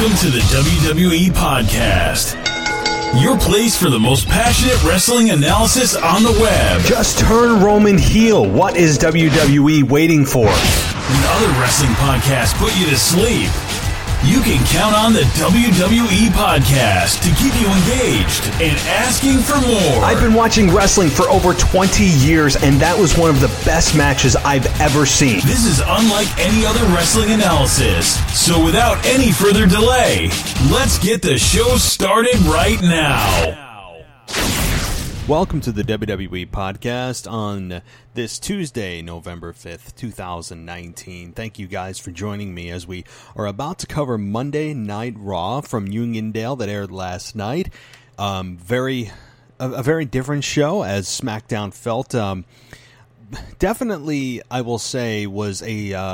Welcome to the WWE Podcast, your place for the most passionate wrestling analysis on the web. Just turn Roman heel. What is WWE waiting for? When other wrestling podcasts put you to sleep, you can count on the WWE Podcast to keep you engaged and asking for more. I've been watching wrestling for over 20 years, and that was one of the best matches I've ever seen. This is unlike any other wrestling analysis. So without any further delay, let's get the show started right now. Welcome to the WWE Podcast on this Tuesday, November 5th, 2019. Thank you guys for joining me as we are about to cover Monday Night Raw from Uniondale that aired last night. A very different show as SmackDown felt. Definitely, I will say, was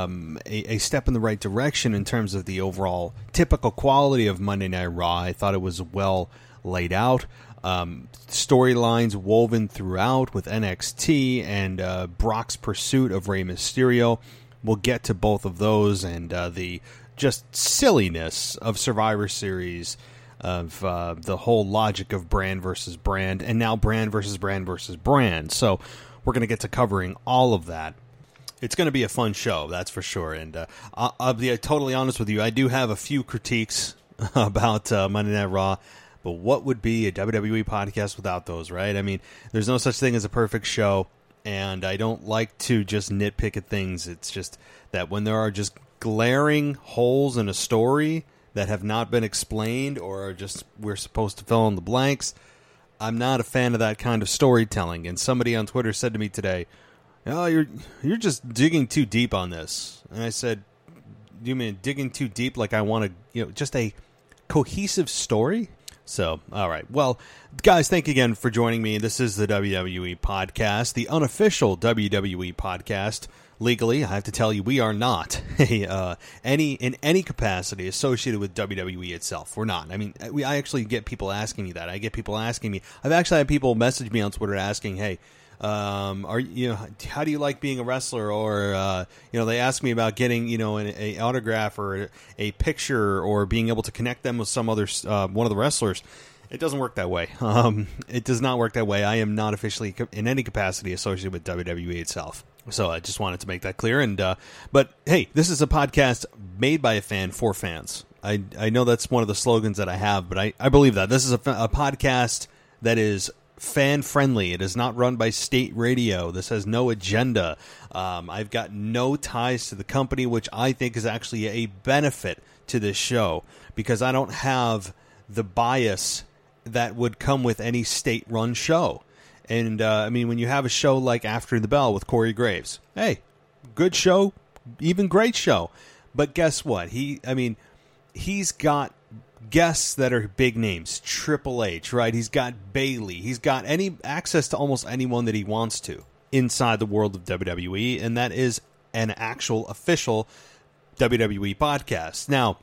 a step in the right direction in terms of the overall typical quality of Monday Night Raw. I thought it was well laid out. Storylines woven throughout with NXT and Brock's pursuit of Rey Mysterio. We'll get to both of those and the just silliness of Survivor Series, of the whole logic of brand versus brand, and now brand versus brand versus brand. So we're going to get to covering all of that. It's going to be a fun show, that's for sure. And I'll be totally honest with you, I do have a few critiques about Monday Night Raw. But what would be a WWE podcast without those, right? I mean, there's no such thing as a perfect show, and I don't like to just nitpick at things. It's just that when there are just glaring holes in a story that have not been explained or are just we're supposed to fill in the blanks, I'm not a fan of that kind of storytelling. And somebody on Twitter said to me today, "Oh, you're just digging too deep on this." And I said, "Do you mean digging too deep like I want to, just a cohesive story?" So, all right. Well, guys, thank you again for joining me. This is the WWE Podcast, the unofficial WWE Podcast. Legally, I have to tell you, we are not in any capacity associated with WWE itself. We're not. I mean, I actually get people asking me that. I get people asking me. I've actually had people message me on Twitter asking, "Hey, how do you like being a wrestler?" Or they ask me about getting an autograph or a picture or being able to connect them with some other one of the wrestlers. It doesn't work that way. It does not work that way. I am not officially in any capacity associated with WWE itself. So I just wanted to make that clear. And but hey, this is a podcast made by a fan for fans. I know that's one of the slogans that I have, but I believe that this is a podcast that is fan-friendly. It is not run by state radio. This has no agenda. I've got no ties to the company, which I think is actually a benefit to this show because I don't have the bias that would come with any state-run show. And, I mean, when you have a show like After the Bell with Corey Graves, hey, good show, even great show. But guess what? He's got guests that are big names, Triple H, right? He's got Bayley. He's got access to almost anyone that he wants to inside the world of WWE, and that is an actual official WWE podcast. Now,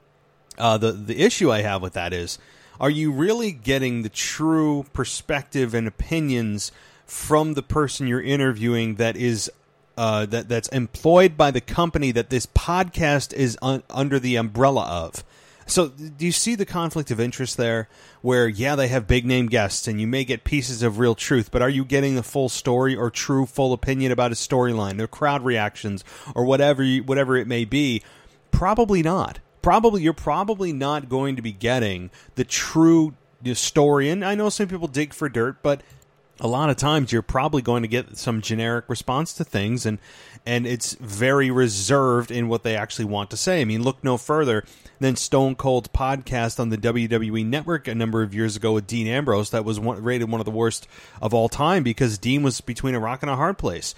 the issue I have with that is, are you really getting the true perspective and opinions from the person you're interviewing that is that's employed by the company that this podcast is under the umbrella of? So do you see the conflict of interest there where, yeah, they have big-name guests and you may get pieces of real truth, but are you getting the full story or true full opinion about a storyline, their crowd reactions, or whatever it may be? Probably not. You're probably not going to be getting the true story. And I know some people dig for dirt, but a lot of times you're probably going to get some generic response to things, and it's very reserved in what they actually want to say. I mean, look no further than Stone Cold podcast on the WWE Network a number of years ago with Dean Ambrose that was rated one of the worst of all time because Dean was between a rock and a hard place,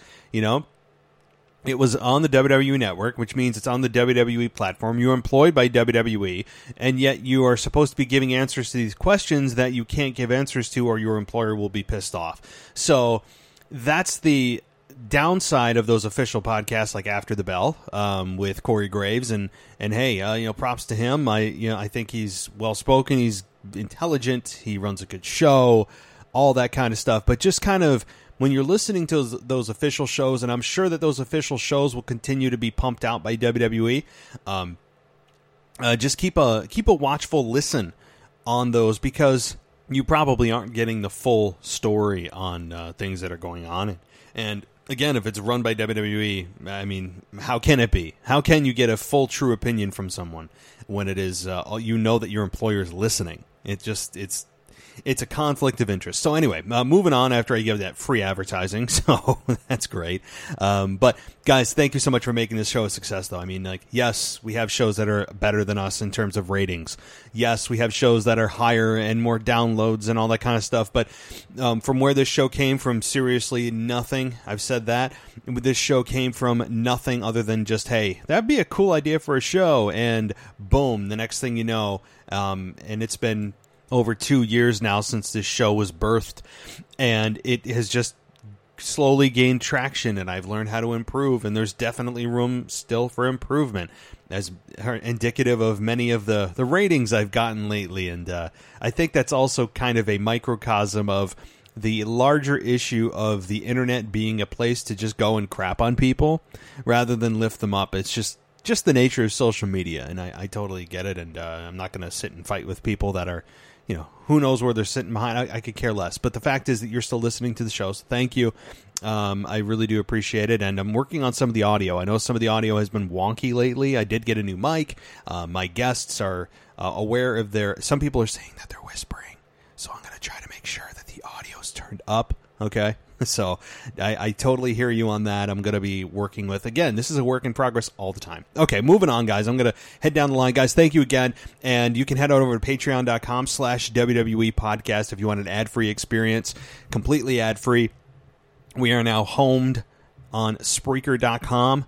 It was on the WWE Network, which means it's on the WWE platform. You're employed by WWE, and yet you are supposed to be giving answers to these questions that you can't give answers to, or your employer will be pissed off. So that's the downside of those official podcasts like After the Bell with Corey Graves. And hey, props to him. I think he's well-spoken. He's intelligent. He runs a good show, all that kind of stuff. But just kind of when you're listening to those official shows, and I'm sure that those official shows will continue to be pumped out by WWE, just keep a watchful listen on those, because you probably aren't getting the full story on things that are going on. And again, if it's run by WWE, I mean, how can it be? How can you get a full, true opinion from someone when it is that your employer is listening? It's a conflict of interest. So anyway, moving on after I give that free advertising, so that's great. But guys, thank you so much for making this show a success, though. I mean, like, yes, we have shows that are better than us in terms of ratings. Yes, we have shows that are higher and more downloads and all that kind of stuff. But from where this show came from, seriously, nothing. I've said that. This show came from nothing other than just, hey, that'd be a cool idea for a show. And boom, the next thing you know, and it's been over 2 years now since this show was birthed, and it has just slowly gained traction, and I've learned how to improve, and there's definitely room still for improvement, as indicative of many of the ratings I've gotten lately. And I think that's also kind of a microcosm of the larger issue of the internet being a place to just go and crap on people rather than lift them up. It's just the nature of social media, and I totally get it, and I'm not going to sit and fight with people that are, who knows where they're sitting behind. I could care less. But the fact is that you're still listening to the show, so thank you. I really do appreciate it, and I'm working on some of the audio. I know some of the audio has been wonky lately. I did get a new mic. My guests are aware of some people are saying that they're whispering, so I'm going to try to make sure that the audio's turned up, okay? So I totally hear you on that. I'm going to be working with, again, this is a work in progress all the time. Okay, moving on, guys. I'm going to head down the line. Guys, thank you again. And you can head over to patreon.com/WWE podcast if you want an ad-free experience, completely ad-free. We are now homed on Spreaker.com.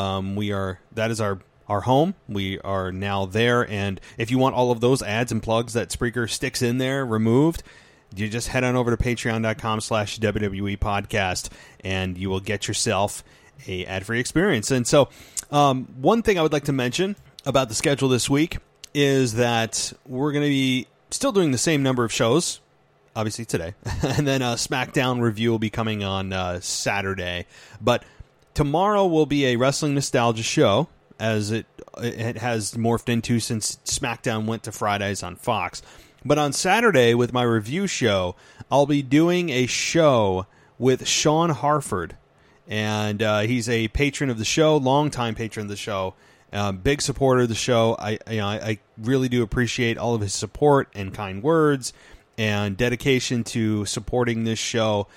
That is our home. We are now there. And if you want all of those ads and plugs that Spreaker sticks in there removed, you just head on over to patreon.com/WWE podcast, and you will get yourself a ad-free experience. And so one thing I would like to mention about the schedule this week is that we're going to be still doing the same number of shows, obviously today, and then a SmackDown review will be coming on Saturday. But tomorrow will be a Wrestling Nostalgia show, as it has morphed into since SmackDown went to Fridays on Fox. But on Saturday, with my review show, I'll be doing a show with Sean Harford. And he's a patron of the show, longtime patron of the show, big supporter of the show. I really do appreciate all of his support and kind words and dedication to supporting this show.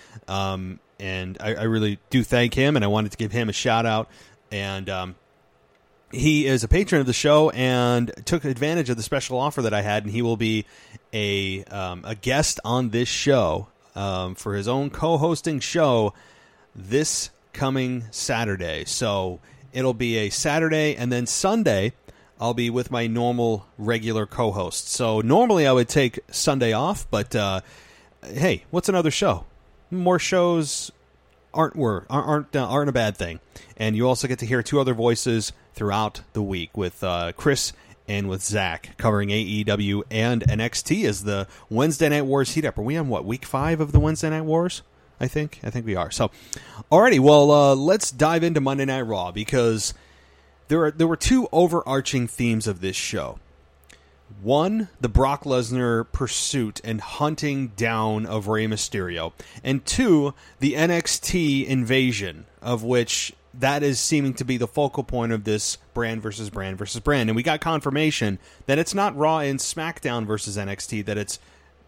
And I really do thank him, and I wanted to give him a shout-out. And he is a patron of the show and took advantage of the special offer that I had, and he will be a guest on this show for his own co-hosting show this coming Saturday. So it'll be a Saturday, and then Sunday I'll be with my normal regular co-host. So normally I would take Sunday off, but hey, what's another show? More shows aren't a bad thing. And you also get to hear two other voices throughout the week with Chris and with Zach, covering AEW and NXT as the Wednesday Night Wars heat up. Are we on week 5 of the Wednesday Night Wars? I think we are. So, alrighty, well, let's dive into Monday Night Raw, because there were two overarching themes of this show. One, the Brock Lesnar pursuit and hunting down of Rey Mysterio. And two, the NXT invasion, of which that is seeming to be the focal point of this brand versus brand versus brand. And we got confirmation that it's not Raw and SmackDown versus NXT, that it's,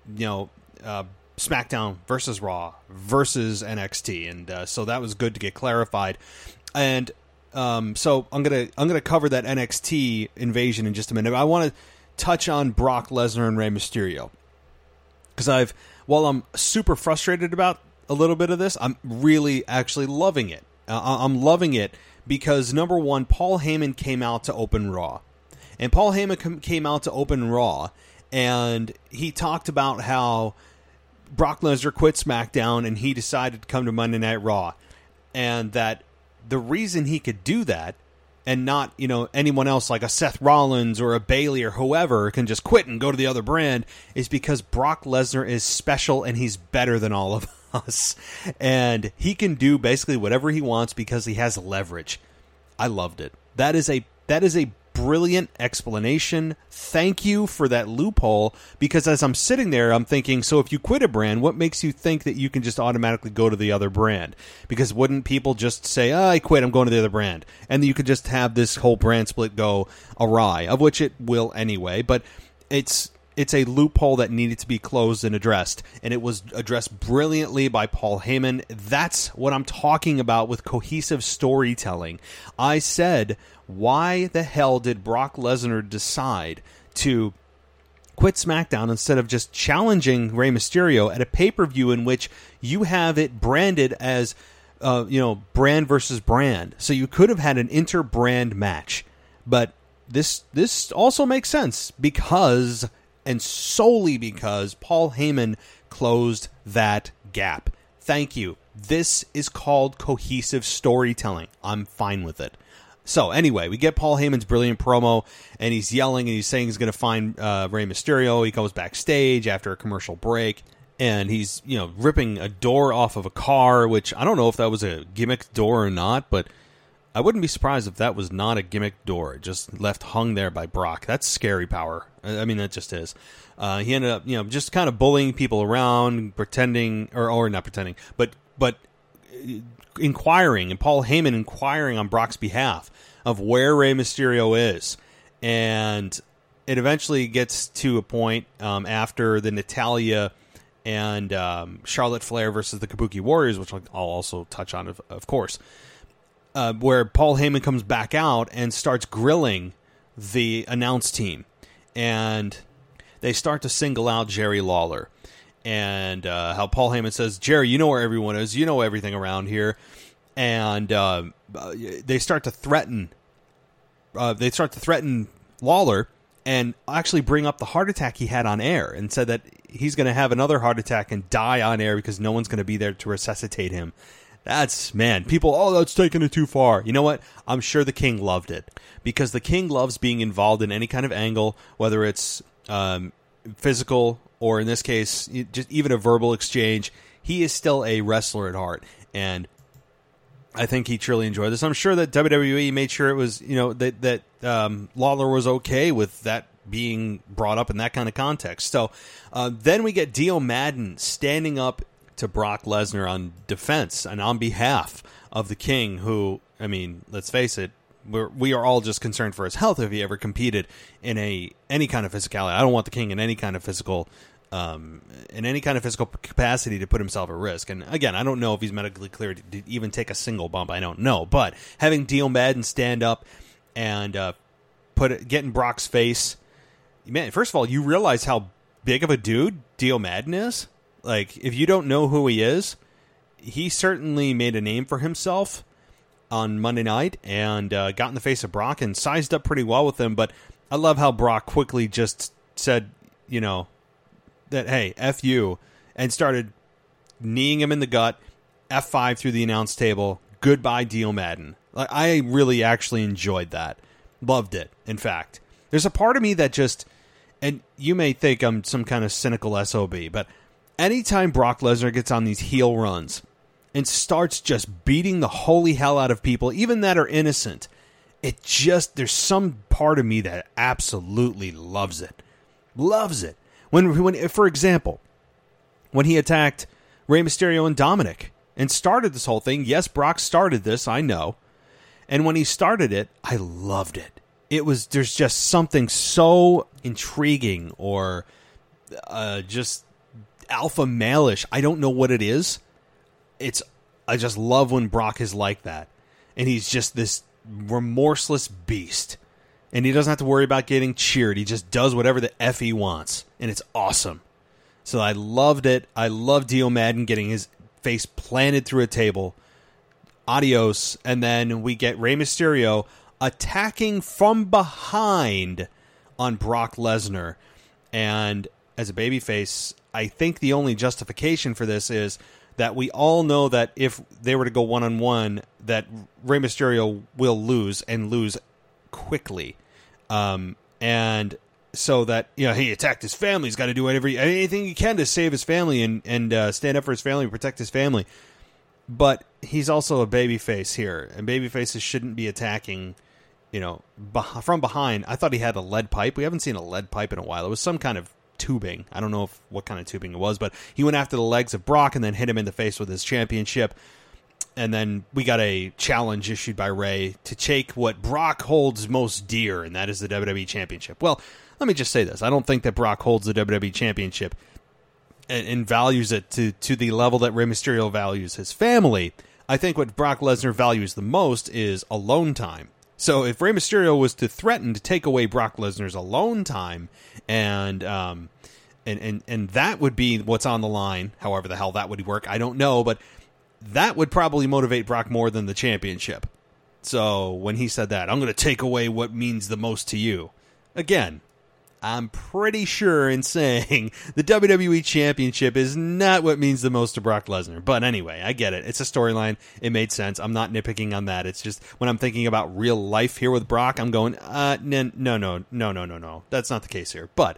SmackDown versus Raw versus NXT. And so that was good to get clarified. And so I'm gonna cover that NXT invasion in just a minute. I want to touch on Brock Lesnar and Rey Mysterio, because while I'm super frustrated about a little bit of this, I'm really actually loving it. I'm loving it because, number one, Paul Heyman came out to open Raw. And Paul Heyman came out to open Raw, and he talked about how Brock Lesnar quit SmackDown and he decided to come to Monday Night Raw. And that the reason he could do that, and not, anyone else like a Seth Rollins or a Bayley or whoever can just quit and go to the other brand, is because Brock Lesnar is special and he's better than all of us. And he can do basically whatever he wants because he has leverage. I loved it. That is a brilliant explanation. Thank you for that loophole, because as I'm sitting there, I'm thinking, so if you quit a brand, what makes you think that you can just automatically go to the other brand? Because wouldn't people just say, I quit, I'm going to the other brand? And you could just have this whole brand split go awry, of which it will anyway, but it's a loophole that needed to be closed and addressed, and it was addressed brilliantly by Paul Heyman. That's what I'm talking about with cohesive storytelling. I said, why the hell did Brock Lesnar decide to quit SmackDown instead of just challenging Rey Mysterio at a pay-per-view in which you have it branded as brand versus brand? So you could have had an inter-brand match, but this also makes sense because, and solely because, Paul Heyman closed that gap. Thank you. This is called cohesive storytelling. I'm fine with it. So anyway, we get Paul Heyman's brilliant promo, and he's yelling and he's saying he's going to find Rey Mysterio. He goes backstage after a commercial break, and he's ripping a door off of a car, which I don't know if that was a gimmick door or not, but I wouldn't be surprised if that was not a gimmick door. It just left hung there by Brock. That's scary power. I mean, that just is. He ended up, just kind of bullying people around, pretending, or not pretending, but inquiring, and Paul Heyman inquiring on Brock's behalf of where Rey Mysterio is. And it eventually gets to a point after the Natalya and Charlotte Flair versus the Kabuki Warriors, which I'll also touch on, of course, where Paul Heyman comes back out and starts grilling the announce team. And they start to single out Jerry Lawler. And how Paul Heyman says, Jerry, you know where everyone is. You know everything around here. And they start to threaten. They start to threaten Lawler and actually bring up the heart attack he had on air, and said that he's going to have another heart attack and die on air because no one's going to be there to resuscitate him. That's taking it too far. You know what? I'm sure the King loved it, because the King loves being involved in any kind of angle, whether it's physical or, in this case, just even a verbal exchange. He is still a wrestler at heart, and I think he truly enjoyed this. I'm sure that WWE made sure it was, that Lawler was okay with that being brought up in that kind of context. So then we get Dio Madden standing up to Brock Lesnar on defense and on behalf of the King, who, I mean, let's face it, we are all just concerned for his health if he ever competed in any kind of physicality. I don't want the King in any kind of physical capacity to put himself at risk. And again, I don't know if he's medically cleared to even take a single bump. I don't know. But having Dio Madden stand up and get in Brock's face, man, first of all, you realize how big of a dude Dio Madden is. Like, if you don't know who he is, he certainly made a name for himself on Monday night and got in the face of Brock and sized up pretty well with him. But I love how Brock quickly just said, that, hey, F you, and started kneeing him in the gut, F5 through the announce table, goodbye Dio Madden. Like, I really actually enjoyed that. Loved it, in fact. There's a part of me that just, and you may think I'm some kind of cynical SOB, but anytime Brock Lesnar gets on these heel runs and starts just beating the holy hell out of people, even that are innocent, there's some part of me that absolutely loves it. Loves it. When, for example, when he attacked Rey Mysterio and Dominic and started this whole thing, yes, Brock started this, I know. And when he started it, I loved it. There's just something so intriguing or just alpha male-ish. I don't know what it is. I just love when Brock is like that. And he's just this remorseless beast. And he doesn't have to worry about getting cheered. He just does whatever the F he wants. And it's awesome. So I loved it. I love Dio Madden getting his face planted through a table. Adios. And then we get Rey Mysterio attacking from behind on Brock Lesnar. And as a babyface, I think the only justification for this is that we all know that if they were to go one-on-one, that Rey Mysterio will lose and lose quickly. And so that, he attacked his family. He's got to do anything he can to save his family and stand up for his family and protect his family. But he's also a babyface here, and babyfaces shouldn't be attacking from behind. I thought he had a lead pipe. We haven't seen a lead pipe in a while. It was some kind of tubing. I don't know what kind of tubing it was, but he went after the legs of Brock and then hit him in the face with his championship. And then we got a challenge issued by Ray to take what Brock holds most dear, and that is the WWE Championship. Well, let me just say this. I don't think that Brock holds the WWE Championship and values it to the level that Rey Mysterio values his family. I think what Brock Lesnar values the most is alone time. So if Rey Mysterio was to threaten to take away Brock Lesnar's alone time, and that would be what's on the line, however the hell that would work, I don't know, but that would probably motivate Brock more than the championship. So when he said that, I'm going to take away what means the most to you. Again, I'm pretty sure in saying the WWE Championship is not what means the most to Brock Lesnar. But anyway, I get it. It's a storyline. It made sense. I'm not nitpicking on that. It's just when I'm thinking about real life here with Brock, I'm going, no. That's not the case here. But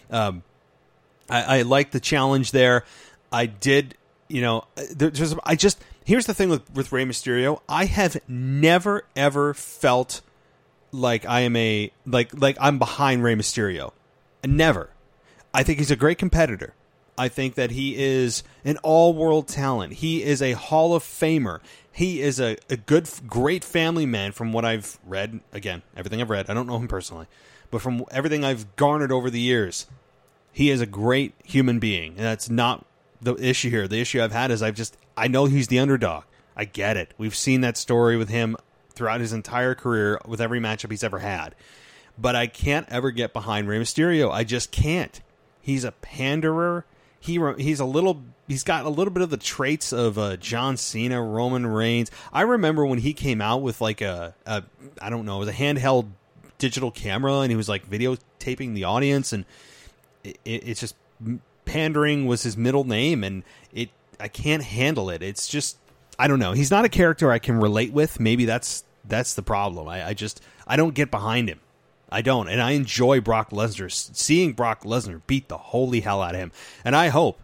I like the challenge there. I did, here's the thing with Rey Mysterio. I have never, ever felt like I am like I'm behind Rey Mysterio. Never. I think he's a great competitor. I think that he is an all-world talent. He is a Hall of Famer. He is a great family man from what I've read. Again, everything I've read. I don't know him personally. But from everything I've garnered over the years, he is a great human being. And that's not the issue here. The issue I've had is I know he's the underdog. I get it. We've seen that story with him throughout his entire career with every matchup he's ever had. But I can't ever get behind Rey Mysterio. I just can't. He's a panderer. He's got a little bit of the traits of John Cena, Roman Reigns. I remember when he came out with like I don't know, it was a handheld digital camera, and he was like videotaping the audience, and it's just pandering was his middle name, and I can't handle it. It's just, I don't know. He's not a character I can relate with. Maybe that's the problem. I don't get behind him. I don't. And I enjoy Brock Lesnar. Seeing Brock Lesnar beat the holy hell out of him. And I hope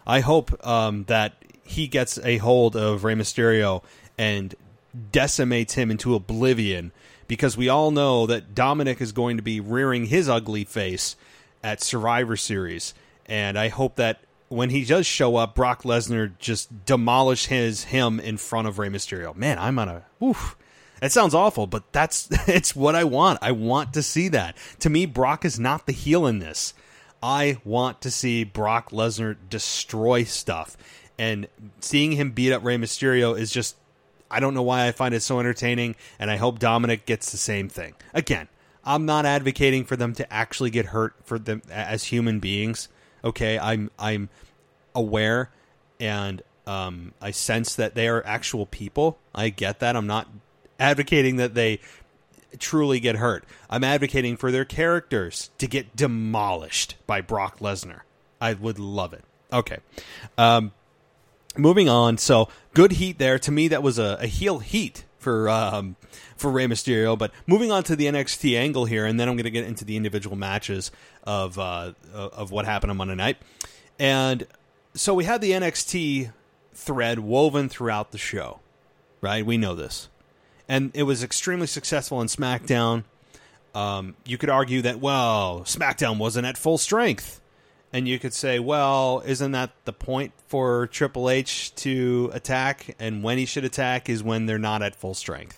that he gets a hold of Rey Mysterio and decimates him into oblivion, because we all know that Dominic is going to be rearing his ugly face at Survivor Series. And I hope that when he does show up, Brock Lesnar just demolish him in front of Rey Mysterio. Man, I'm on a... Oof. That sounds awful, but it's what I want. I want to see that. To me, Brock is not the heel in this. I want to see Brock Lesnar destroy stuff. And seeing him beat up Rey Mysterio is just... I don't know why I find it so entertaining, and I hope Dominic gets the same thing. Again, I'm not advocating for them to actually get hurt for them as human beings. Okay, I'm aware, and I sense that they are actual people. I get that. I'm not advocating that they truly get hurt. I'm advocating for their characters to get demolished by Brock Lesnar. I would love it. Okay. Moving on. So good heat there. To me, that was a heel heat for Rey Mysterio. But moving on to the NXT angle here, and then I'm going to get into the individual matches of what happened on Monday night. And so we had the NXT thread woven throughout the show, right? We know this. And it was extremely successful in SmackDown. You could argue that, well, SmackDown wasn't at full strength. And you could say, well, isn't that the point for Triple H to attack? And when he should attack is when they're not at full strength.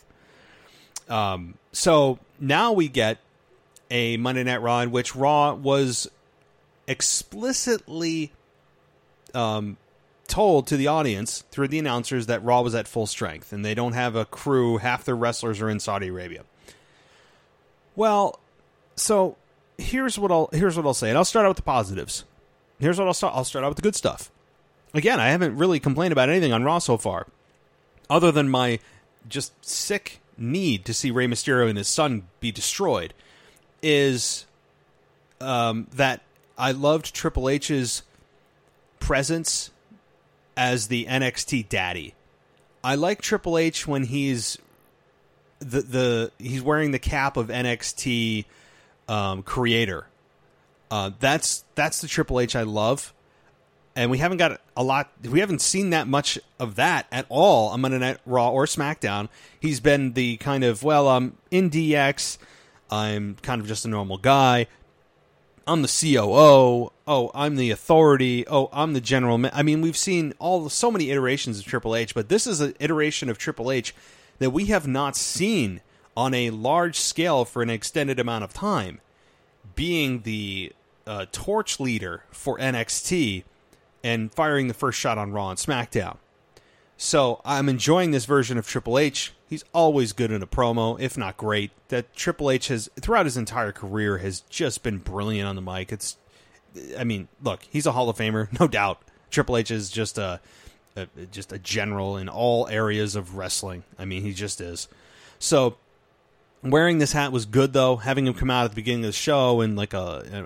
So now we get a Monday Night Raw in which Raw was explicitly told to the audience through the announcers that Raw was at full strength and they don't have a crew. Half their wrestlers are in Saudi Arabia. Well, so here's what I'll say, and I'll start out with the positives. Here's what I'll start out with the good stuff. Again, I haven't really complained about anything on Raw so far, other than my just sick need to see Rey Mysterio and his son be destroyed. Is that I loved Triple H's presence as the NXT daddy. I like Triple H when he's he's wearing the cap of NXT creator. That's the Triple H I love. And we haven't got we haven't seen that much of that at all on Monday Night Raw or SmackDown. He's been the kind of, well, I'm in DX, I'm kind of just a normal guy, I'm the COO, oh, I'm the authority, oh, I'm the general I mean, we've seen so many iterations of Triple H, but this is an iteration of Triple H that we have not seen on a large scale for an extended amount of time, being the torch leader for NXT and firing the first shot on Raw and SmackDown. So I'm enjoying this version of Triple H. He's always good in a promo, if not great. That Triple H has, throughout his entire career, has just been brilliant on the mic. Look, he's a Hall of Famer, no doubt. Triple H is just a general in all areas of wrestling. I mean, he just is. So wearing this hat was good, though. Having him come out at the beginning of the show in like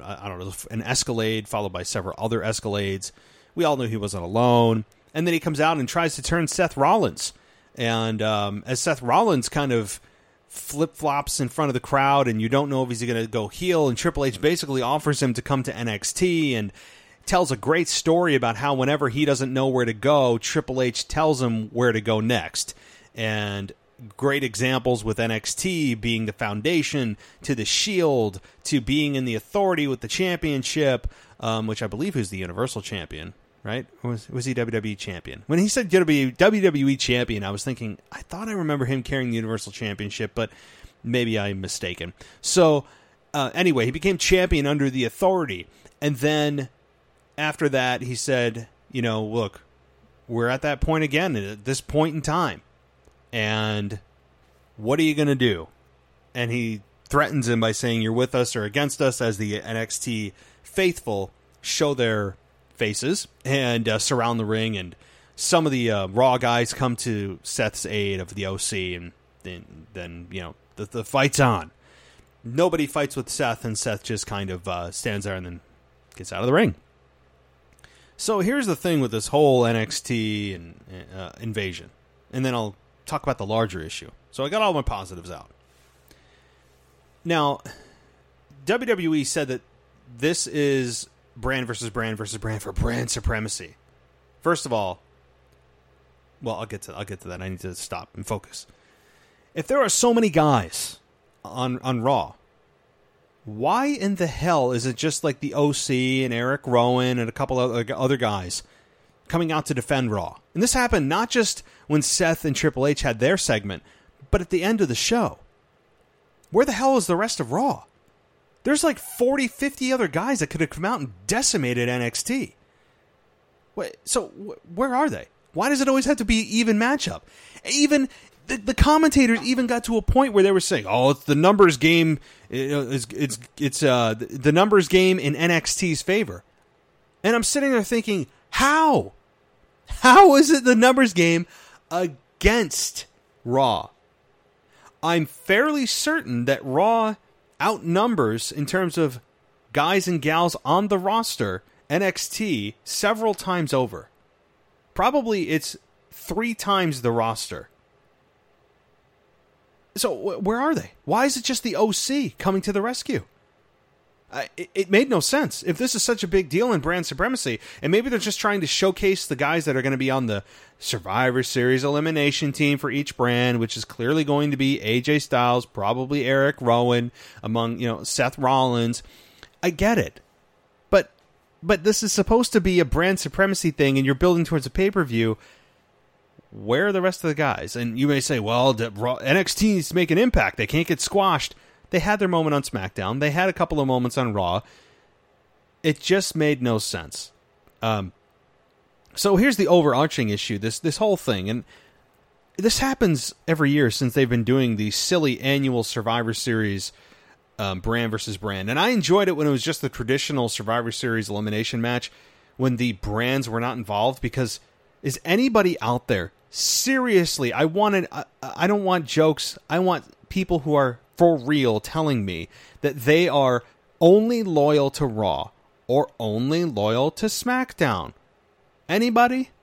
an Escalade followed by several other Escalades. We all knew he wasn't alone. And then he comes out and tries to turn Seth Rollins. And as Seth Rollins kind of flip-flops in front of the crowd and you don't know if he's going to go heel, and Triple H basically offers him to come to NXT and tells a great story about how whenever he doesn't know where to go, Triple H tells him where to go next. And great examples with NXT being the foundation to the Shield to being in the Authority with the championship, which I believe is the Universal Champion. Right? Or was he WWE Champion? When he said going to be WWE Champion, I was thinking, I thought I remember him carrying the Universal Championship, but maybe I'm mistaken. So, anyway, he became champion under the Authority. And then, after that, he said, look, we're at that point again, at this point in time. And what are you going to do? And he threatens him by saying, you're with us or against us, as the NXT faithful show their faces and surround the ring, and some of the Raw guys come to Seth's aid of the OC, and then the fight's on. Nobody fights with Seth, and Seth just kind of stands there and then gets out of the ring. So here's the thing with this whole NXT and invasion, and then I'll talk about the larger issue. So I got all my positives out. Now, WWE said that this is brand versus brand versus brand for brand supremacy. First of all, well, I'll get to that. I need to stop and focus. If there are so many guys on Raw, why in the hell is it just like the OC and Eric Rowan and a couple of other guys coming out to defend Raw? And this happened not just when Seth and Triple H had their segment, but at the end of the show. Where the hell is the rest of Raw? There's like 40, 50 other guys that could have come out and decimated NXT. Wait, so where are they? Why does it always have to be an even matchup? Even the commentators even got to a point where they were saying, "Oh, it's the numbers game. It's the numbers game in NXT's favor." And I'm sitting there thinking, how? How is it the numbers game against Raw? I'm fairly certain that Raw outnumbers, in terms of guys and gals on the roster, NXT several times over. Probably it's 3 times the roster. So where are they? Why is it just the OC coming to the rescue? It made no sense. If this is such a big deal in brand supremacy, and maybe they're just trying to showcase the guys that are going to be on the Survivor Series elimination team for each brand, which is clearly going to be AJ Styles, probably Eric Rowan, among Seth Rollins. I get it, but this is supposed to be a brand supremacy thing, and you're building towards a pay-per-view. Where are the rest of the guys? And you may say, well, NXT needs to make an impact. They can't get squashed. They had their moment on SmackDown. They had a couple of moments on Raw. It just made no sense. So here's the overarching issue, this whole thing. And this happens every year since they've been doing the silly annual Survivor Series brand versus brand. And I enjoyed it when it was just the traditional Survivor Series elimination match, when the brands were not involved, because is anybody out there, seriously, I don't want jokes, I want people who are for real telling me that they are only loyal to Raw or only loyal to SmackDown. Anybody?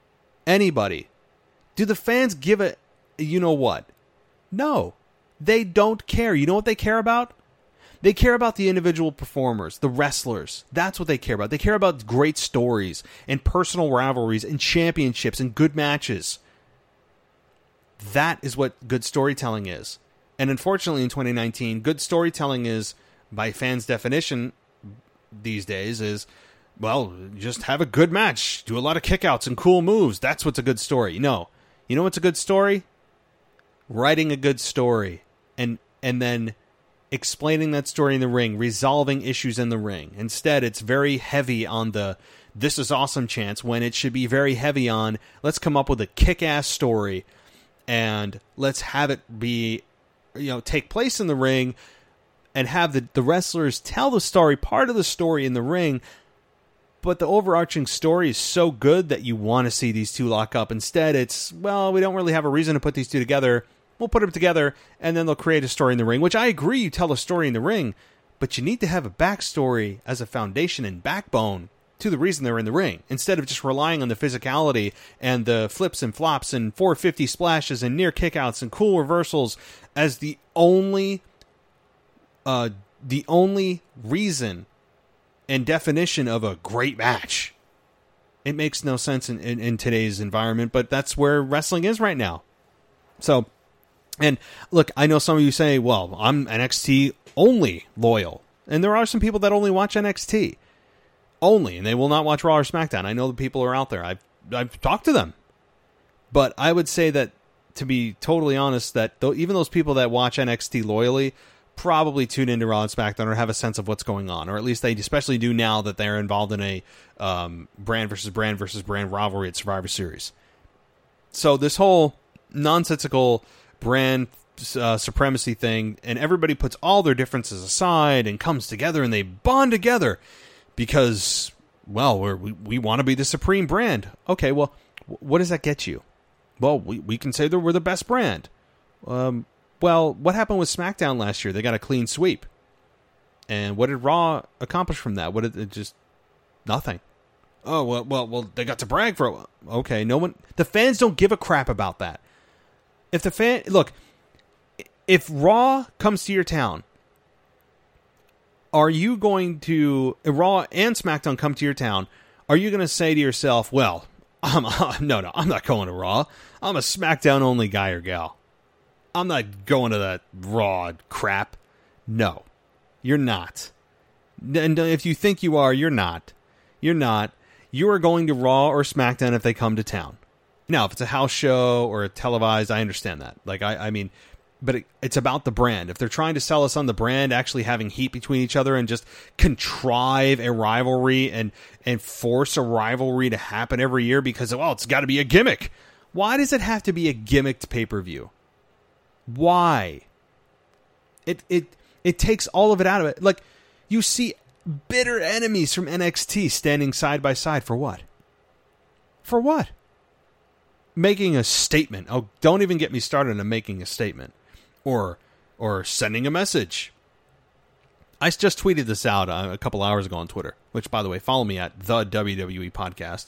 Do the fans give a you know what? No, they don't care. You know what they care about? They care about the individual performers, the wrestlers. That's what they care about. They care about great stories and personal rivalries and championships and good matches. That is what good storytelling is. And unfortunately in 2019, good storytelling is, by fans' definition these days, is, well, just have a good match, do a lot of kickouts and cool moves. That's what's a good story. No. You know what's a good story? Writing a good story and then explaining that story in the ring, resolving issues in the ring. Instead, it's very heavy on the "this is awesome" chance, when it should be very heavy on let's come up with a kick-ass story and let's have it be, take place in the ring and have the wrestlers tell the story, part of the story in the ring. But the overarching story is so good that you want to see these two lock up. Instead, it's, well, we don't really have a reason to put these two together. We'll put them together, and then they'll create a story in the ring, which I agree, you tell a story in the ring, but you need to have a backstory as a foundation and backbone to the reason they're in the ring, instead of just relying on the physicality and the flips and flops and 450 splashes and near kickouts and cool reversals as the only reason and definition of a great match. It makes no sense in today's environment, but that's where wrestling is right now. So, and look, I know some of you say, well, I'm NXT only loyal. And there are some people that only watch NXT only, and they will not watch Raw or SmackDown. I know the people are out there. I've talked to them. But I would say that, to be totally honest, that even those people that watch NXT loyally probably tune into Raw and SmackDown or have a sense of what's going on, or at least they especially do now that they're involved in a brand versus brand rivalry at Survivor Series. So this whole nonsensical brand supremacy thing, and everybody puts all their differences aside and comes together and they bond together because, well, we want to be the supreme brand. Okay, well, what does that get you? Well, we can say that we're the best brand. Well, what happened with SmackDown last year? They got a clean sweep. And what did Raw accomplish from that? What did it just... Nothing. Oh, well, they got to brag for it. Okay, the fans don't give a crap about that. Look, if Raw comes to your town, are you going to... If Raw and SmackDown come to your town, are you going to say to yourself, well, I'm not going to Raw. I'm a SmackDown only guy or gal. I'm not going to that Raw crap. No, you're not. And if you think you are, you're not. You're not. You are going to Raw or SmackDown if they come to town. Now, if it's a house show or a televised, I understand that. Like, I mean, but it's about the brand. If they're trying to sell us on the brand, actually having heat between each other and just contrive a rivalry and force a rivalry to happen every year because, well, it's got to be a gimmick. Why does it have to be a gimmicked pay-per-view? Why? It takes all of it out of it. Like, you see bitter enemies from NXT standing side by side for what? For what? Making a statement. Oh, don't even get me started on making a statement. Or sending a message. I just tweeted this out a couple hours ago on Twitter, which, by the way, follow me at the WWE Podcast.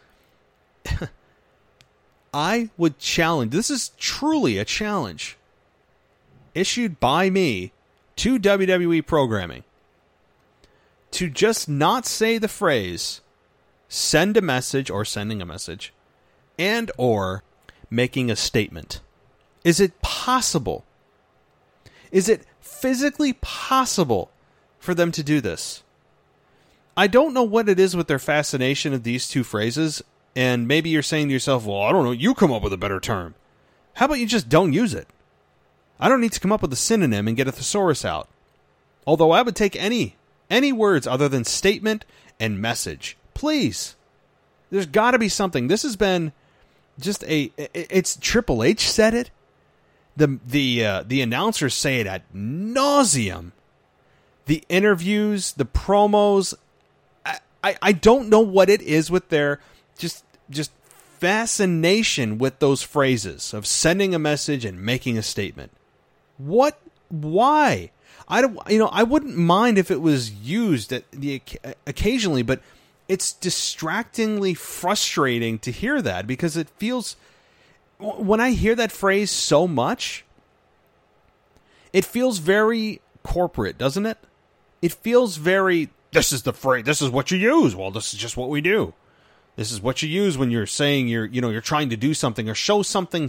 I would challenge, this is truly a challenge issued by me to WWE programming to just not say the phrase send a message or sending a message and or making a statement. Is it possible? Is it physically possible for them to do this? I don't know what it is with their fascination of these two phrases, and maybe you're saying to yourself, well, I don't know, you come up with a better term. How about you just don't use it? I don't need to come up with a synonym and get a thesaurus out. Although I would take any words other than statement and message. Please. There's got to be something. This has been just it's Triple H said it. The announcers say it ad nauseum. The interviews, the promos. I don't know what it is with their just fascination with those phrases of sending a message and making a statement. What? Why? I wouldn't mind if it was used occasionally, but it's distractingly frustrating to hear that because it feels, when I hear that phrase so much, it feels very corporate, doesn't it? It feels very, this is the phrase, this is what you use. Well, this is just what we do. This is what you use when you're saying you're trying to do something or show something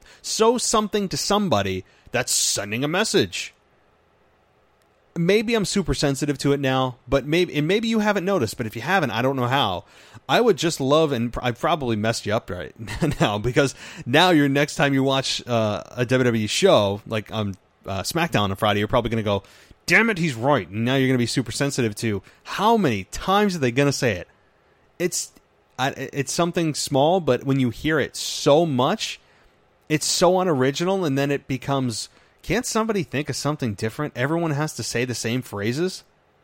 to somebody that's sending a message. Maybe I'm super sensitive to it now, but maybe you haven't noticed. But if you haven't, I don't know how. I would just love, and I probably messed you up right now, because now next time you watch a WWE show, like on SmackDown on Friday, you're probably going to go, damn it, he's right. And now you're going to be super sensitive to how many times are they going to say it. It's something small, but when you hear it so much, it's so unoriginal, and then it becomes, can't somebody think of something different? Everyone has to say the same phrases.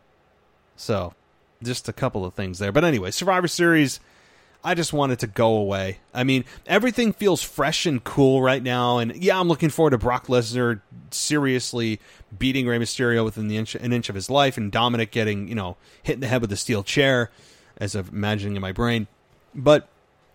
So, just a couple of things there. But anyway, Survivor Series, I just want it to go away. I mean, everything feels fresh and cool right now, and yeah, I'm looking forward to Brock Lesnar seriously beating Rey Mysterio within an inch of his life, and Dominic getting, hit in the head with a steel chair, as I'm imagining in my brain. But,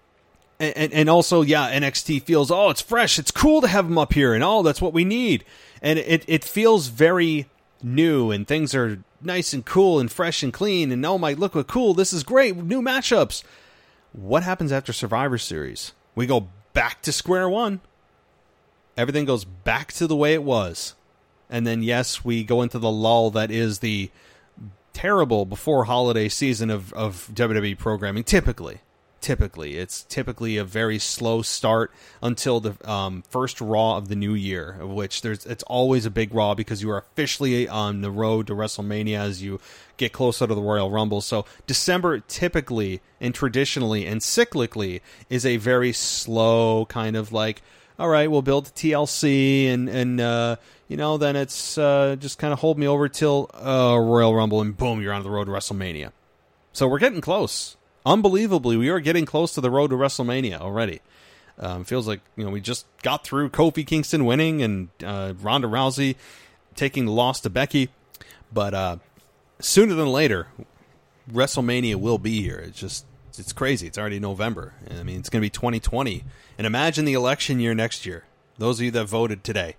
and also, yeah, NXT feels, it's fresh, it's cool to have them up here, and that's what we need. And it feels very new, and things are nice and cool and fresh and clean, and look what cool, this is great, new matchups. What happens after Survivor Series? We go back to square one. Everything goes back to the way it was. And then, yes, we go into the lull that is the terrible before holiday season of WWE programming, typically. It's typically a very slow start until the first Raw of the new year, of which it's always a big Raw because you are officially on the road to WrestleMania as you get closer to the Royal Rumble. So December typically and traditionally and cyclically is a very slow kind of like, all right, we'll build TLC and then it's just kind of hold me over till Royal Rumble, and boom, you're on the road to WrestleMania. So we're getting close. Unbelievably, we are getting close to the road to WrestleMania already. Feels like we just got through Kofi Kingston winning and Ronda Rousey taking the loss to Becky. But sooner than later, WrestleMania will be here. It's crazy. It's already November. I mean, it's going to be 2020. And imagine the election year next year. Those of you that voted today.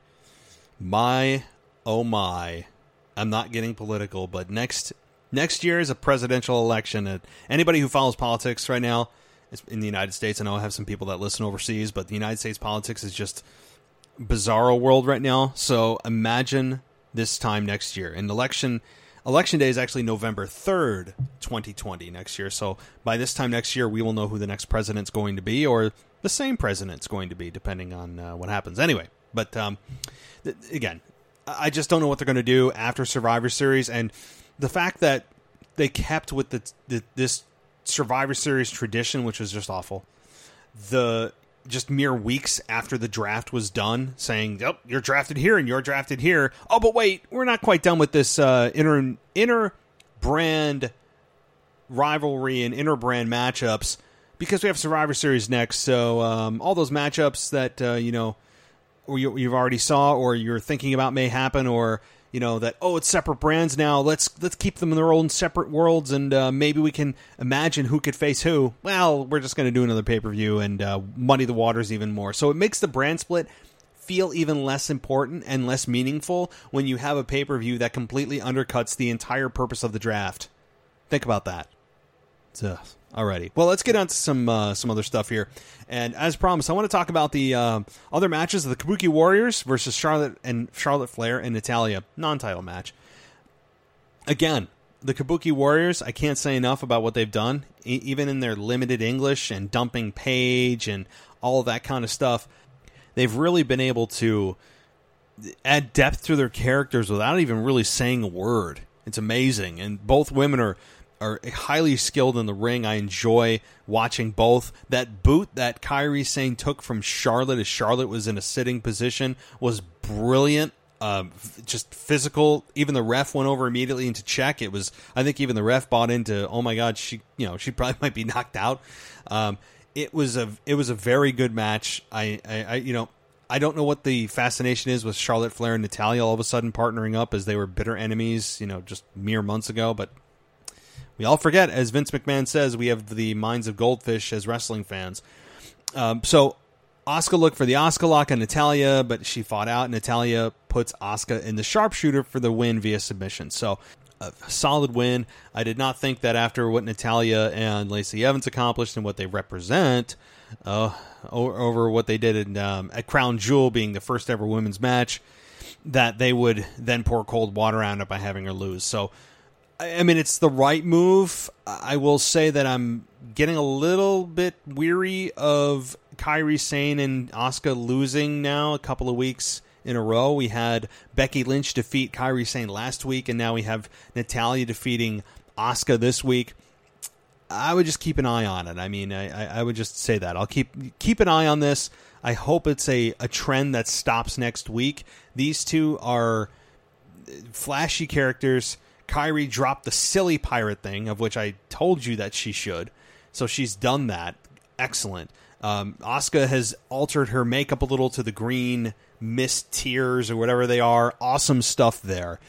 My, oh my. I'm not getting political, but next year is a presidential election. And anybody who follows politics right now in the United States, I know I have some people that listen overseas, but the United States politics is just bizarro world right now. So imagine this time next year. And election day is actually November 3rd, 2020 next year. So by this time next year, we will know who the next president's going to be, or the same president's going to be, depending on what happens. Anyway, but again, I just don't know what they're going to do after Survivor Series. And the fact that they kept with this Survivor Series tradition, which was just awful, just mere weeks after the draft was done, saying, "Yep, you're drafted here and you're drafted here." Oh, but wait, we're not quite done with this inter brand rivalry and inter brand matchups because we have Survivor Series next. So all those matchups that or you've already saw or you're thinking about may happen, or that, it's separate brands now. Let's keep them in their own separate worlds, and maybe we can imagine who could face who. Well, we're just going to do another pay-per-view and muddy the waters even more. So it makes the brand split feel even less important and less meaningful when you have a pay-per-view that completely undercuts the entire purpose of the draft. Think about that. Alrighty. Well, let's get on to some other stuff here. And as promised, I want to talk about the other matches of the Kabuki Warriors versus Charlotte Flair and Natalya. Non-title match. Again, the Kabuki Warriors, I can't say enough about what they've done. Even in their limited English and dumping Paige and all of that kind of stuff, they've really been able to add depth to their characters without even really saying a word. It's amazing. And both women are highly skilled in the ring. I enjoy watching both. That boot that Kairi Sane took from Charlotte as Charlotte was in a sitting position was brilliant. Just physical. Even the ref went over immediately into check. I think even the ref bought into, oh my God, she probably might be knocked out. It was a very good match. I don't know what the fascination is with Charlotte Flair and Natalya all of a sudden partnering up, as they were bitter enemies, just mere months ago, but we all forget, as Vince McMahon says, we have the minds of goldfish as wrestling fans. So Asuka looked for the Asuka lock on Natalya, but she fought out. Natalya puts Asuka in the sharpshooter for the win via submission. So a solid win. I did not think that after what Natalya and Lacey Evans accomplished and what they represent over what they did at Crown Jewel being the first ever women's match, that they would then pour cold water on it by having her lose. So, I mean, it's the right move. I will say that I'm getting a little bit weary of Kairi Sane and Asuka losing now a couple of weeks in a row. We had Becky Lynch defeat Kairi Sane last week, and now we have Natalya defeating Asuka this week. I would just keep an eye on it. I mean, I would just say that. I'll keep an eye on this. I hope it's a trend that stops next week. These two are flashy characters. Kairi dropped the silly pirate thing, of which I told you that she should. So she's done that. Excellent. Asuka has altered her makeup a little to the green mist tears or whatever they are. Awesome stuff there.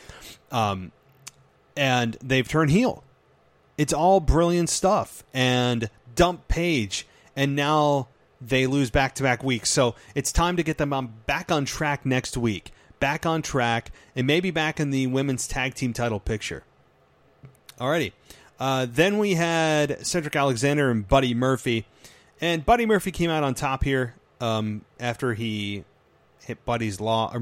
And they've turned heel. It's all brilliant stuff. And dump Paige. And now they lose back-to-back weeks. So it's time to get them back on track next week. Back on track. And maybe back in the women's tag team title picture. Alrighty. Then we had Cedric Alexander and Buddy Murphy. And Buddy Murphy came out on top here after he hit Murphy's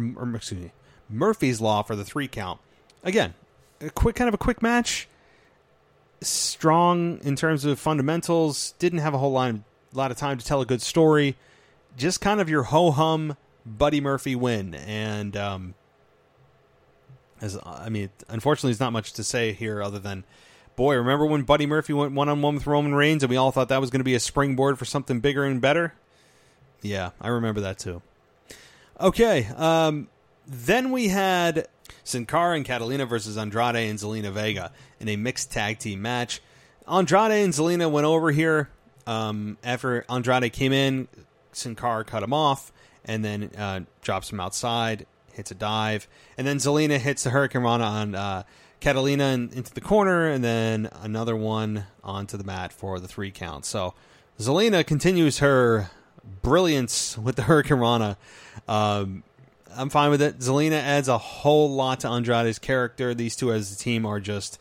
Law for the 3 count. Again, a quick match. Strong in terms of fundamentals. Didn't have a whole lot of time to tell a good story. Just kind of your ho-hum Buddy Murphy win. And unfortunately, there's not much to say here other than, boy, remember when Buddy Murphy went one-on-one with Roman Reigns and we all thought that was going to be a springboard for something bigger and better? Yeah, I remember that too. Okay, then we had Sin Cara and Catalina versus Andrade and Zelina Vega in a mixed tag team match. Andrade and Zelina went over here. After Andrade came in, Sin Cara cut him off and then drops him outside, hits a dive, and then Zelina hits the Hurricane Rana on Catalina into the corner, and then another one onto the mat for the 3 count. So Zelina continues her brilliance with the Hurricane Rana. I'm fine with it. Zelina adds a whole lot to Andrade's character. These two as a team are just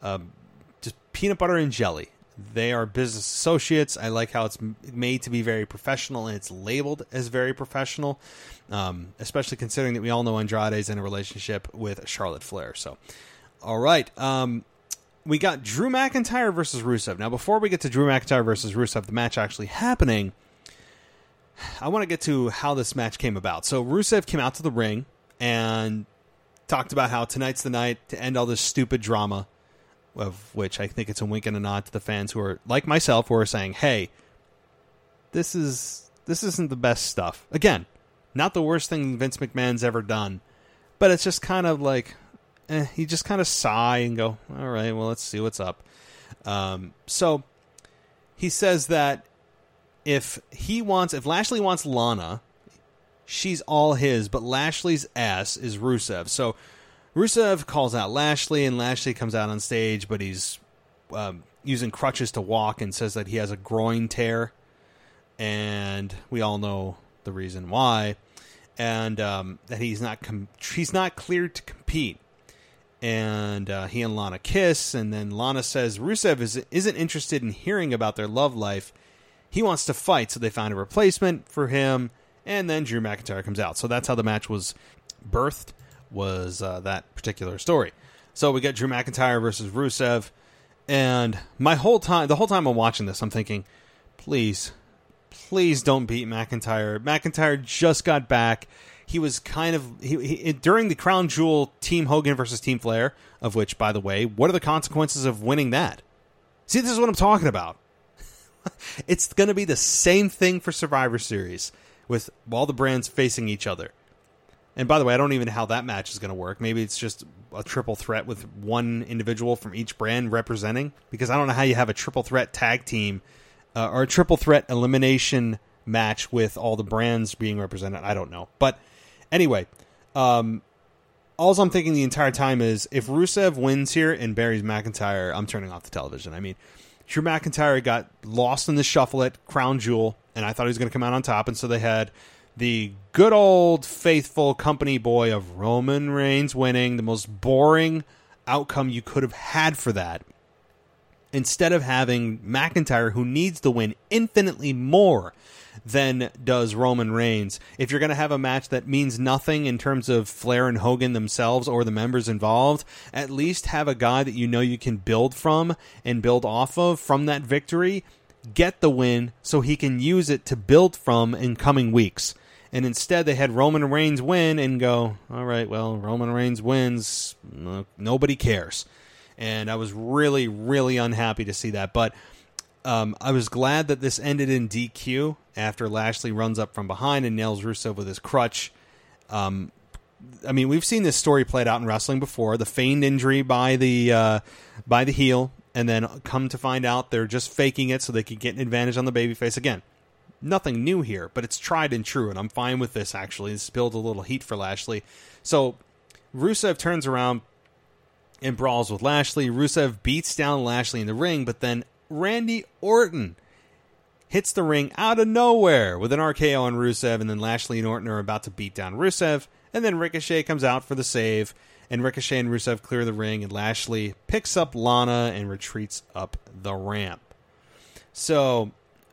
peanut butter and jelly. They are business associates. I like how it's made to be very professional, and it's labeled as very professional, especially considering that we all know Andrade's in a relationship with Charlotte Flair. So, all right. We got Drew McIntyre versus Rusev. Now, before we get to Drew McIntyre versus Rusev, the match actually happening, I want to get to how this match came about. So Rusev came out to the ring and talked about how tonight's the night to end all this stupid drama, of which I think it's a wink and a nod to the fans who are, like myself, who are saying, hey, this isn't the best stuff. Again, not the worst thing Vince McMahon's ever done, but it's just kind of like, you just kind of sigh and go, all right, well, let's see what's up. So he says that if Lashley wants Lana, she's all his, but Lashley's ass is Rusev. So Rusev calls out Lashley, and Lashley comes out on stage, but he's using crutches to walk and says that he has a groin tear, and we all know the reason why, and that he's not cleared to compete. And he and Lana kiss, and then Lana says Rusev isn't interested in hearing about their love life. He wants to fight, so they found a replacement for him, and then Drew McIntyre comes out. So that's how the match was birthed, was that particular story. So we got Drew McIntyre versus Rusev, and the whole time I'm watching this, I'm thinking, please don't beat McIntyre. McIntyre just got back. He was during the Crown Jewel Team Hogan versus Team Flair, of which, by the way, what are the consequences of winning that? See, this is what I'm talking about. It's going to be the same thing for Survivor Series with all the brands facing each other. And by the way, I don't even know how that match is going to work. Maybe it's just a triple threat with one individual from each brand representing, because I don't know how you have a triple threat tag team or a triple threat elimination match with all the brands being represented. I don't know. But anyway, all I'm thinking the entire time is if Rusev wins here and buries McIntyre, I'm turning off the television. I mean, Drew McIntyre got lost in the shuffle at Crown Jewel, and I thought he was going to come out on top, and so they had the good old faithful company boy of Roman Reigns winning, the most boring outcome you could have had for that. Instead of having McIntyre, who needs the win infinitely more than does Roman Reigns. If you're going to have a match that means nothing in terms of Flair and Hogan themselves or the members involved, at least have a guy that you know you can build from and build off of from that victory. Get the win so he can use it to build from in coming weeks. And instead they had Roman Reigns win and go, all right, well, Roman Reigns wins. Nobody cares. And I was really, really unhappy to see that. But I was glad that this ended in DQ after Lashley runs up from behind and nails Rusev with his crutch. I mean, we've seen this story played out in wrestling before. The feigned injury by the heel, and then come to find out they're just faking it so they could get an advantage on the babyface. Again, nothing new here, but it's tried and true, and I'm fine with this, actually. This builds a little heat for Lashley. So Rusev turns around and brawls with Lashley. Rusev beats down Lashley in the ring, but then Randy Orton hits the ring out of nowhere with an RKO on Rusev, and then Lashley and Orton are about to beat down Rusev, and then Ricochet comes out for the save, and Ricochet and Rusev clear the ring, and Lashley picks up Lana and retreats up the ramp. So,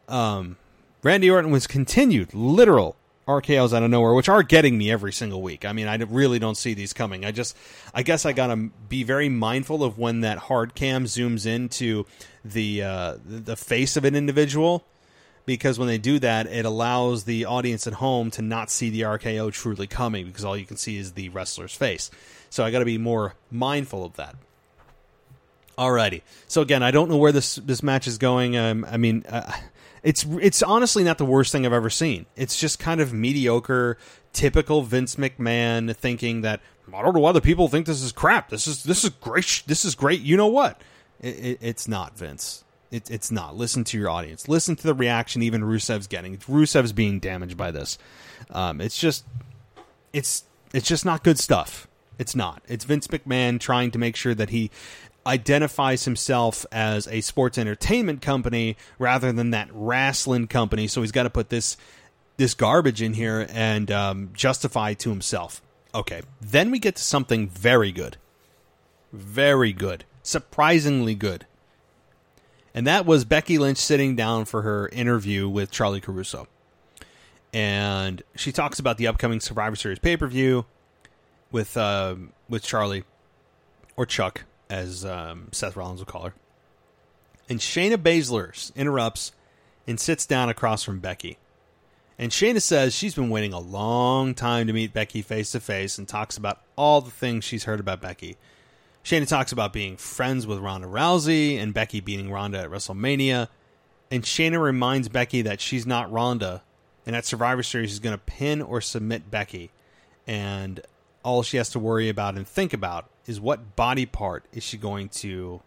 Randy Orton was continued literal RKOs out of nowhere, which are getting me every single week. I mean, I really don't see these coming. I guess I gotta be very mindful of when that hard cam zooms into the face of an individual, because when they do that, it allows the audience at home to not see the RKO truly coming, because all you can see is the wrestler's face. So I got to be more mindful of that. Alrighty. So again, I don't know where this match is going. It's honestly not the worst thing I've ever seen. It's just kind of mediocre, typical Vince McMahon thinking that, I don't know why the people think this is crap. This is great. This is great. You know what? It's not, Vince. It's not. Listen to your audience. Listen to the reaction even Rusev's getting. Rusev's being damaged by this. It's just not good stuff. It's not. It's Vince McMahon trying to make sure that he identifies himself as a sports entertainment company rather than that wrestling company. So he's got to put this garbage in here and justify to himself. Okay, then we get to something very good. Very good. Surprisingly good. And that was Becky Lynch sitting down for her interview with Charly Caruso. And she talks about the upcoming Survivor Series pay-per-view with Charly, or Chuck, as Seth Rollins would call her. And Shayna Baszler interrupts and sits down across from Becky. And Shayna says she's been waiting a long time to meet Becky face-to-face and talks about all the things she's heard about Becky. Shayna talks about being friends with Ronda Rousey and Becky beating Ronda at WrestleMania. And Shayna reminds Becky that she's not Ronda, and at Survivor Series she's going to pin or submit Becky. And all she has to worry about and think about is what body part is she going to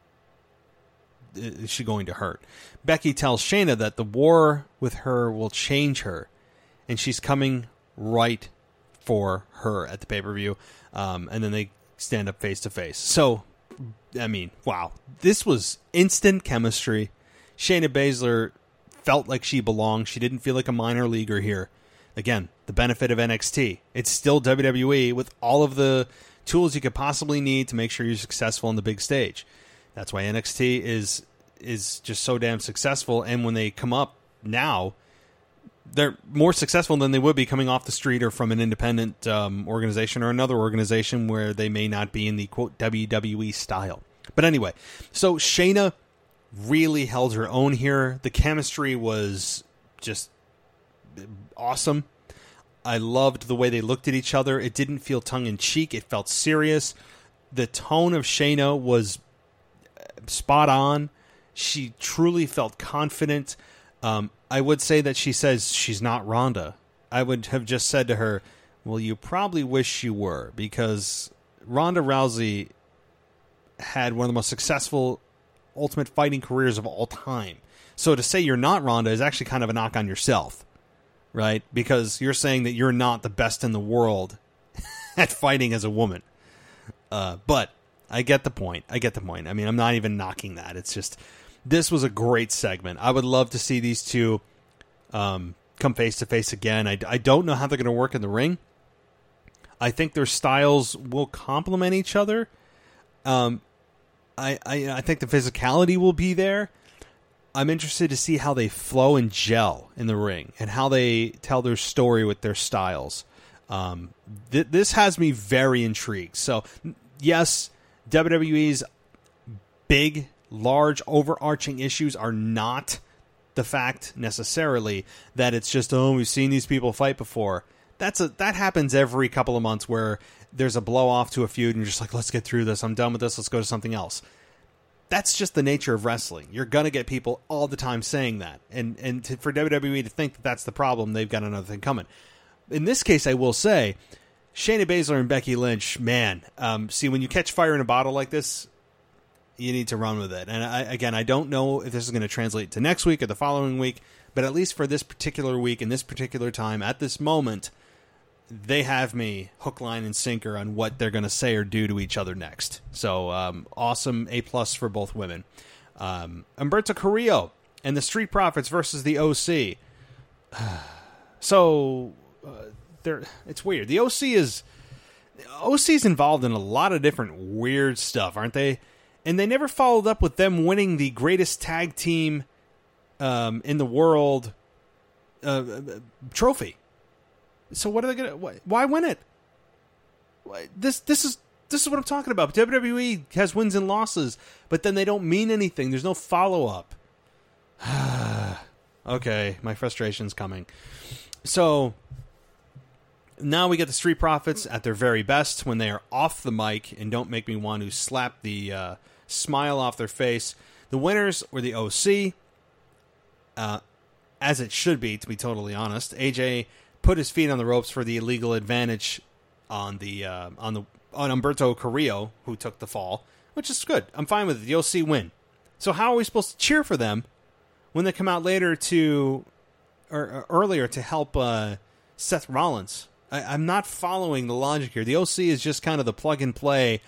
hurt. Becky tells Shayna that the war with her will change her, and she's coming right for her at the pay-per-view. And then they stand up face to face. So, I mean, wow. This was instant chemistry. Shayna Baszler felt like she belonged. She didn't feel like a minor leaguer here. Again, the benefit of NXT. It's still WWE with all of the tools you could possibly need to make sure you're successful on the big stage. That's why NXT is just so damn successful. And when they come up now, they're more successful than they would be coming off the street or from an independent organization or another organization where they may not be in the, quote, WWE style. But anyway, so Shayna really held her own here. The chemistry was just awesome. I loved the way they looked at each other. It didn't feel tongue-in-cheek. It felt serious. The tone of Shayna was spot on. She truly felt confident. I would say that she says she's not Ronda. I would have just said to her, well, you probably wish you were, because Ronda Rousey had one of the most successful Ultimate Fighting careers of all time. So to say you're not Ronda is actually kind of a knock on yourself, right? Because you're saying that you're not the best in the world at fighting as a woman. But I get the point. I mean, I'm not even knocking that. It's just, this was a great segment. I would love to see these two come face to face again. I don't know how they're going to work in the ring. I think their styles will complement each other. I think the physicality will be there. I'm interested to see how they flow and gel in the ring and how they tell their story with their styles. This has me very intrigued. So, yes, WWE's big, large, overarching issues are not the fact necessarily that it's just, we've seen these people fight before. That happens every couple of months where there's a blow off to a feud and you're just like, let's get through this. I'm done with this. Let's go to something else. That's just the nature of wrestling. You're going to get people all the time saying that. And for WWE to think that that's the problem, they've got another thing coming. In this case, I will say, Shayna Baszler and Becky Lynch, man, see, when you catch fire in a bottle like this, you need to run with it. And I don't know if this is going to translate to next week or the following week, but at least for this particular week and this particular time, at this moment, they have me hook, line, and sinker on what they're going to say or do to each other next. So, awesome A+ for both women. Humberto Carrillo and the Street Profits versus the OC. So, it's weird. The OC's involved in a lot of different weird stuff, aren't they? And they never followed up with them winning the greatest tag team in the world trophy. So what are they gonna? Why win it? This is what I'm talking about. WWE has wins and losses, but then they don't mean anything. There's no follow up. Okay, my frustration's coming. So now we get the Street Profits at their very best when they are off the mic and don't make me want to slap the smile off their face. The winners were the OC, as it should be, to be totally honest. AJ put his feet on the ropes for the illegal advantage on Humberto Carrillo, who took the fall, which is good. I'm fine with it. The OC win. So how are we supposed to cheer for them when they come out later earlier to help Seth Rollins? I'm not following the logic here. The OC is just kind of the plug and play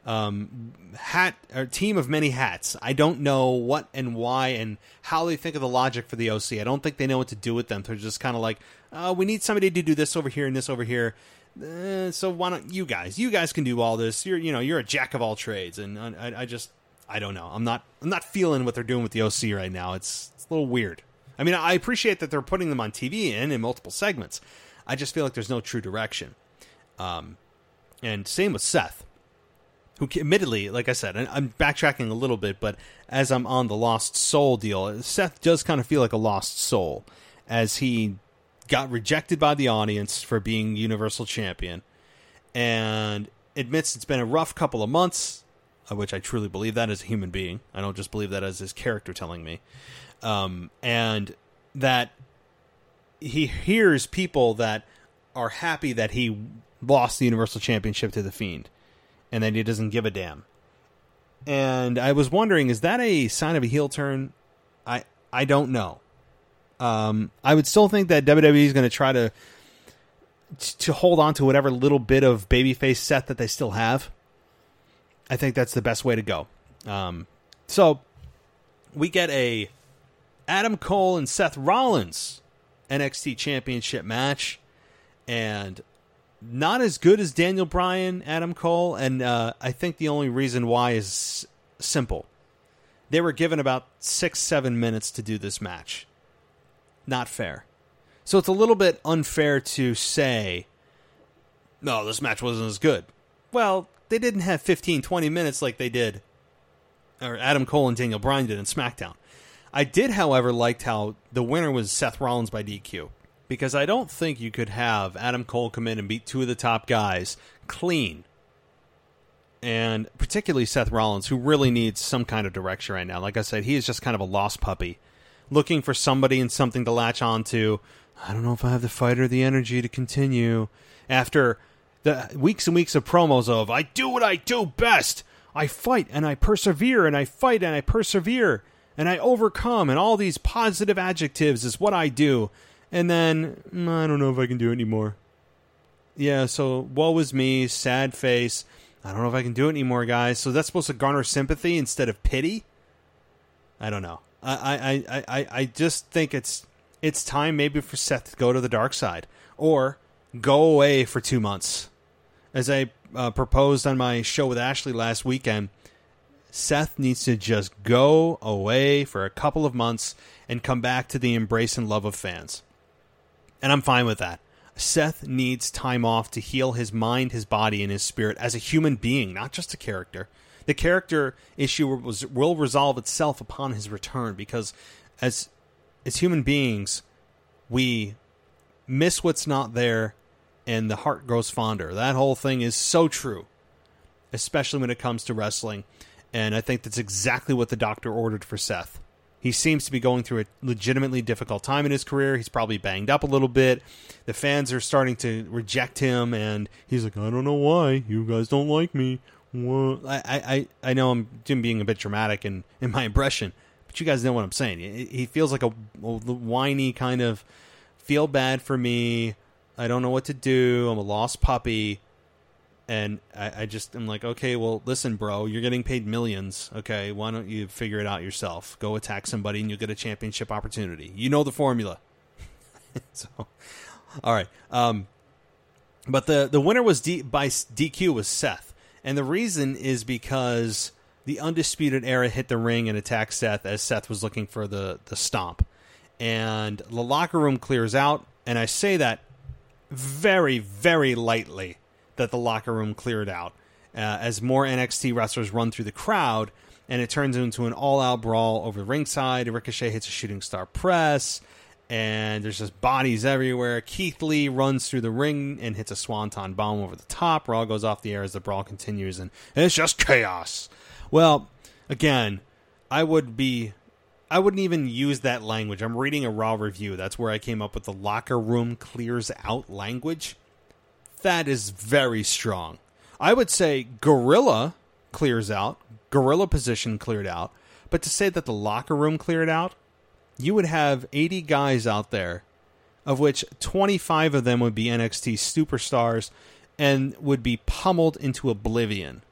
hat or team of many hats. I don't know what and why and how they think of the logic for the OC. I don't think they know what to do with them. They're just kind of like, we need somebody to do this over here and this over here. So why don't you guys? You guys can do all this. You're a jack of all trades, and I don't know. I'm not feeling what they're doing with the OC right now. It's a little weird. I mean, I appreciate that they're putting them on TV in multiple segments. I just feel like there's no true direction. And same with Seth, who admittedly, like I said, I'm backtracking a little bit, but as I'm on the Lost Soul deal, Seth does kind of feel like a lost soul, as he got rejected by the audience for being Universal Champion, and admits it's been a rough couple of months, which I truly believe that as a human being. I don't just believe that as his character telling me. And that he hears people that are happy that he lost the Universal Championship to The Fiend, and that he doesn't give a damn. And I was wondering, is that a sign of a heel turn? I don't know. I would still think that WWE is going to try to hold on to whatever little bit of babyface Seth that they still have. I think that's the best way to go. So we get a Adam Cole and Seth Rollins NXT Championship match, and not as good as Daniel Bryan, Adam Cole, and I think the only reason why is simple. They were given about 6-7 minutes to do this match. Not fair. So it's a little bit unfair to say, no, this match wasn't as good. Well, they didn't have 15-20 minutes like they did, or Adam Cole and Daniel Bryan did in SmackDown. I did, however, liked how the winner was Seth Rollins by DQ, because I don't think you could have Adam Cole come in and beat two of the top guys clean, and particularly Seth Rollins, who really needs some kind of direction right now. Like I said, he is just kind of a lost puppy, looking for somebody and something to latch on to. I don't know if I have the fight or the energy to continue. After the weeks and weeks of promos of, I do what I do best. I fight and I persevere, and I fight and I persevere, and I overcome, and all these positive adjectives is what I do. And then, I don't know if I can do it anymore. Yeah, so woe is me, sad face. I don't know if I can do it anymore, guys. So that's supposed to garner sympathy instead of pity? I don't know. I just think it's it's time maybe for Seth to go to the dark side or go away for 2 months. As I proposed on my show with Ashley last weekend, Seth needs to just go away for a couple of months and come back to the embrace and love of fans. And I'm fine with that. Seth needs time off to heal his mind, his body, and his spirit as a human being, not just a character. The character issue will resolve itself upon his return, because as human beings, we miss what's not there, and the heart grows fonder. That whole thing is so true, especially when it comes to wrestling. And I think that's exactly what the doctor ordered for Seth. He seems to be going through a legitimately difficult time in his career. He's probably banged up a little bit. The fans are starting to reject him, and he's like, I don't know why. You guys don't like me. What? I know I'm being a bit dramatic in my impression, but you guys know what I'm saying. He feels like a whiny kind of, feel bad for me. I don't know what to do. I'm a lost puppy. And I'm like, okay, well, listen, bro, you're getting paid millions. Okay, why don't you figure it out yourself? Go attack somebody and you'll get a championship opportunity. You know the formula. So, all right. But the winner was by DQ was Seth. And the reason is because the Undisputed Era hit the ring and attacked Seth as Seth was looking for the stomp. And the locker room clears out. And I say that very, very lightly, that the locker room cleared out as more NXT wrestlers run through the crowd, and it turns into an all-out brawl over ringside. Ricochet hits a shooting star press, and there's just bodies everywhere. Keith Lee runs through the ring and hits a swanton bomb over the top. Raw goes off the air as the brawl continues, and it's just chaos. Well, again, I wouldn't even use that language. I'm reading a Raw review. That's where I came up with the locker room clears out language. That is very strong. I would say gorilla clears out, gorilla position cleared out, but to say that the locker room cleared out, you would have 80 guys out there, of which 25 of them would be NXT superstars and would be pummeled into oblivion.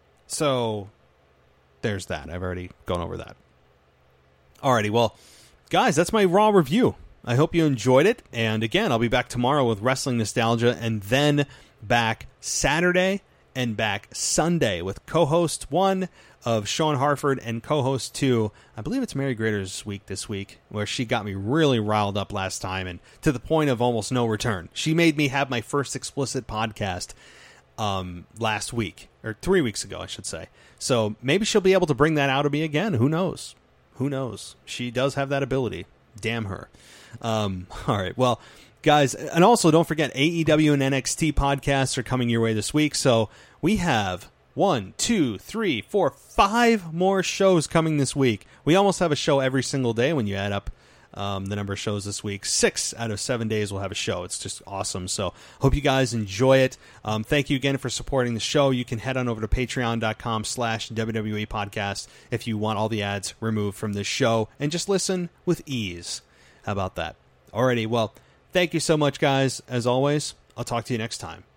So, there's that. I've already gone over that. Alrighty, well, guys, that's my Raw review. I hope you enjoyed it, and again, I'll be back tomorrow with Wrestling Nostalgia, and then back Saturday and back Sunday with co-host 1 of Sean Harford and co-host 2, I believe it's Mary Grader's week this week, where she got me really riled up last time, and to the point of almost no return. She made me have my first explicit podcast last week, or 3 weeks ago, I should say. So maybe she'll be able to bring that out of me again. Who knows? Who knows? She does have that ability. Damn her. All right, well, guys, and also don't forget AEW and NXT podcasts are coming your way this week. So we have 1, 2, 3, 4, 5 more shows coming this week. We almost have a show every single day when you add up the number of shows this week. 6 out of 7 days we'll have a show. It's just awesome. So hope you guys enjoy it. Thank you again for supporting the show. You can head on over to patreon.com/WWE podcast if you want all the ads removed from this show and just listen with ease. How about that? Alrighty, well, thank you so much, guys. As always, I'll talk to you next time.